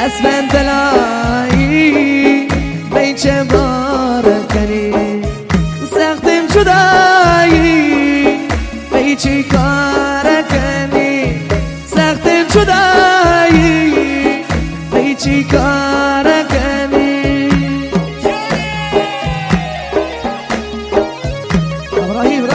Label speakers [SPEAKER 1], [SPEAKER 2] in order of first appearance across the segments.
[SPEAKER 1] من بلایی بیچه بارکنی سختم جدایی بیچی کار کنی سختم جدایی بیچی کار کنی ابراهیم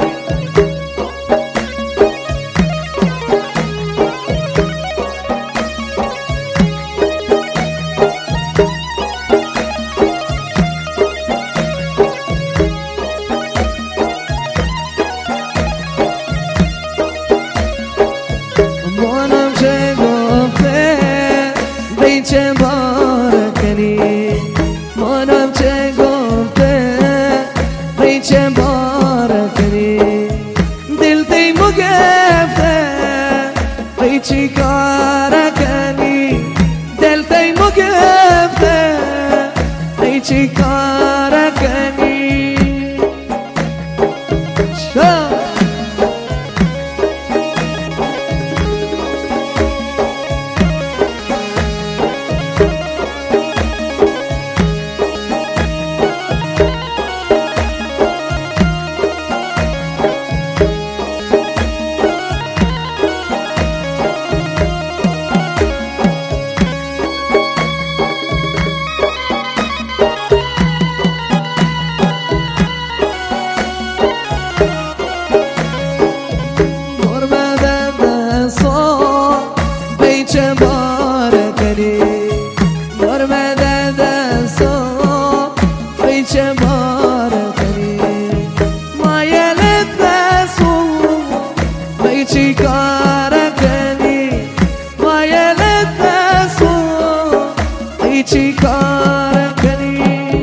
[SPEAKER 1] چه بارکنی مانم چه گفته بی چه بارکنی دل تیمو گفته بی چی کار کنی دل تیمو گفته بی چی کار کنی چه بارکنی مرمده دستو بی چه بارکنی مایلت دستو بی چی کار کنی مایلت دستو بی چی کار کنی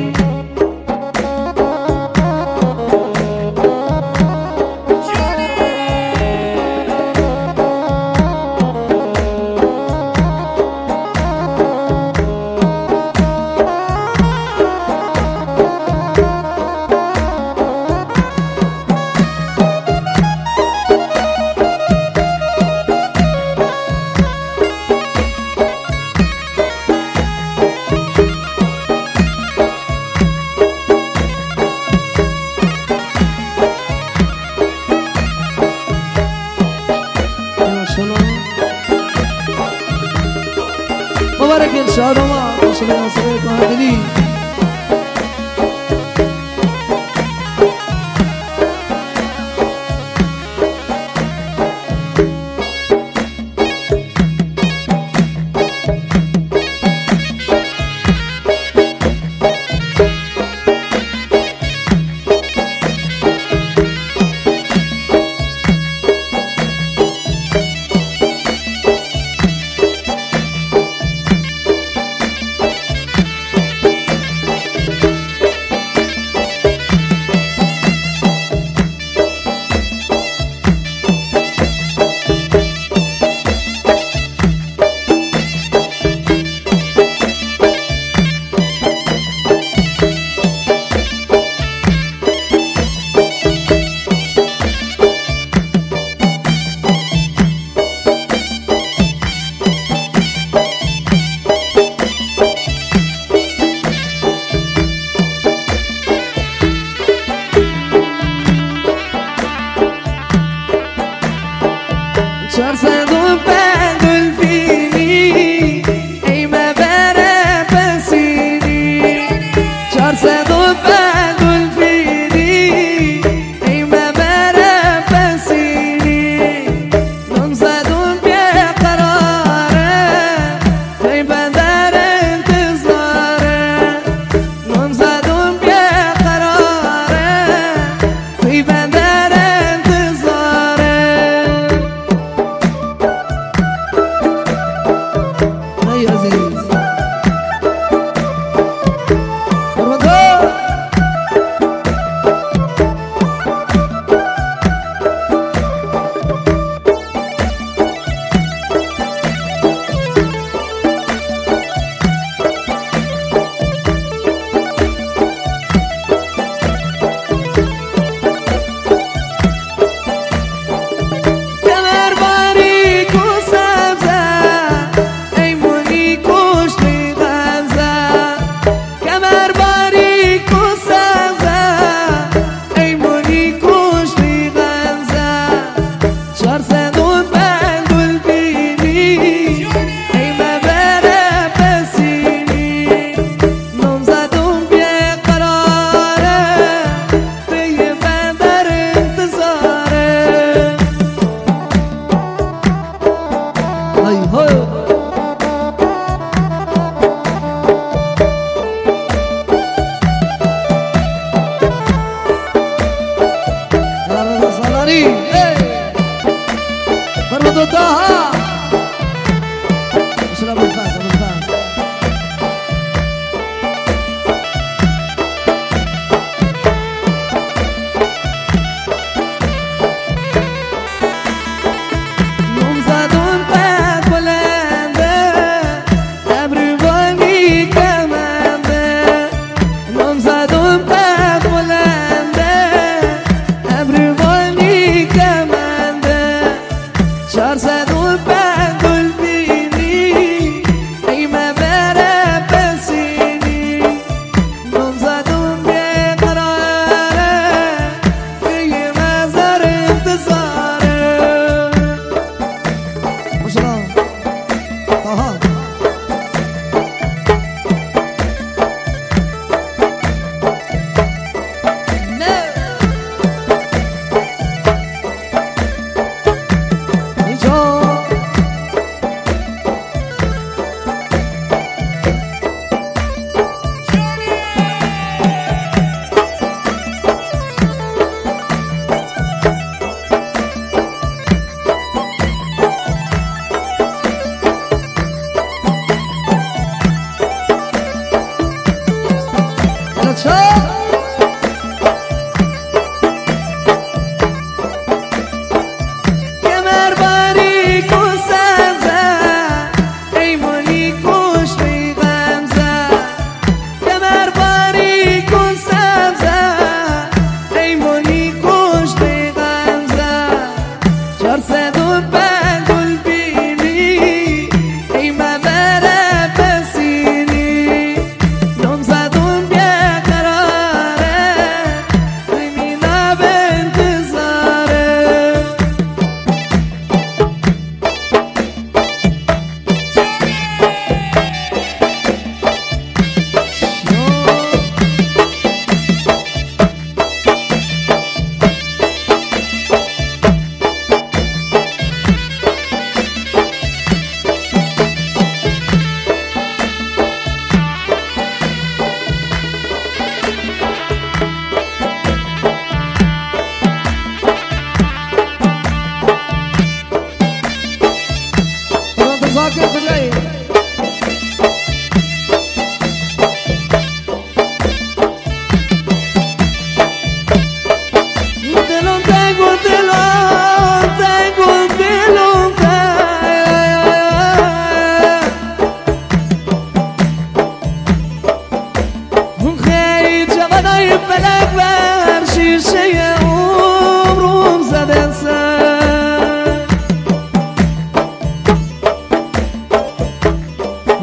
[SPEAKER 1] مبارك ان شاء الله ما شاء الله صليت مهدني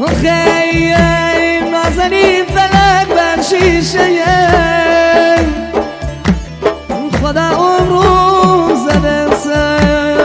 [SPEAKER 1] خیلی نازنین فلک بر شیشه خدا عمرو زده سر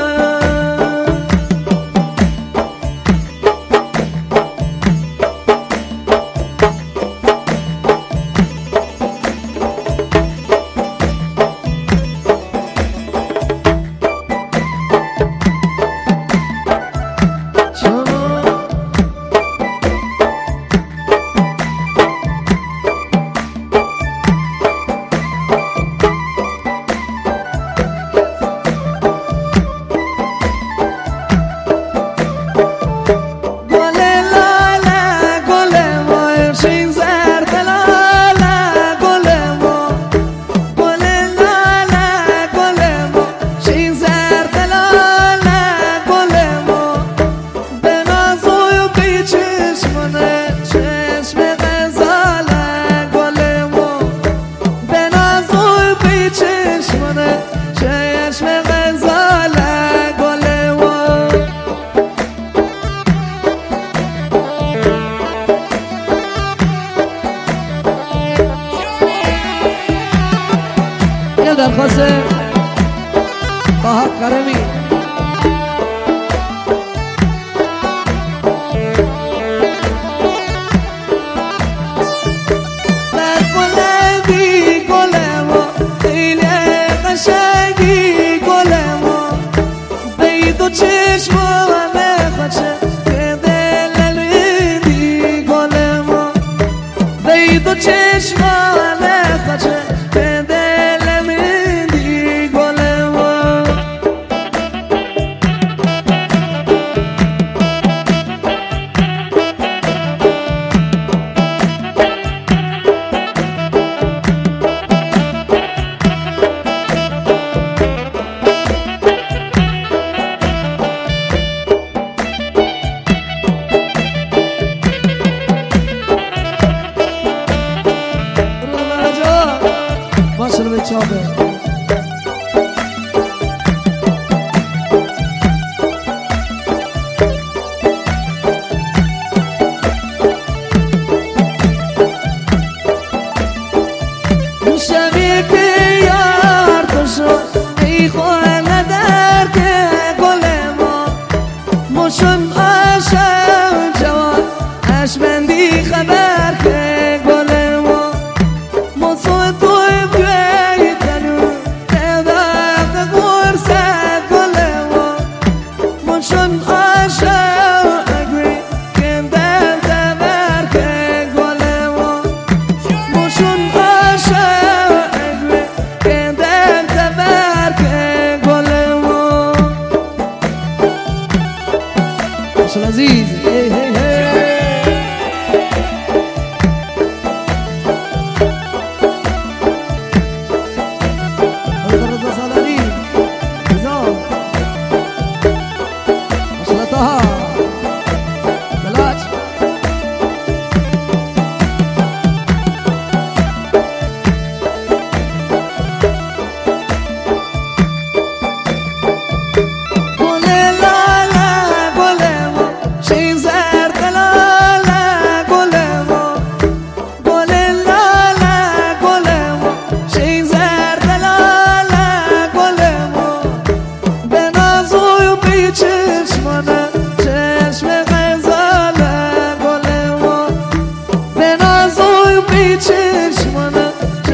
[SPEAKER 1] درخواست طه کرمی بلندی گلمو خیلی قشنگی گلمو بید و چشمو نخوشه که دل لویدی گلمو بید و چشمو نخوشه که دل ماشاءالله چابه شبیه که یار تو شد ای خواهنه در که گل ما مشون عاشق جوان عشبندی خبر که گل ما مصوع توی بیتنو تدق قرصت گل ما مشون عاشق اگوی کم در تبر که گل ما مشون عاشق اگوی کم در تبر که گل ما ماشاءالله عزیز هی هی هی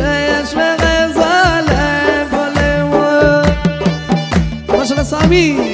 [SPEAKER 1] Sami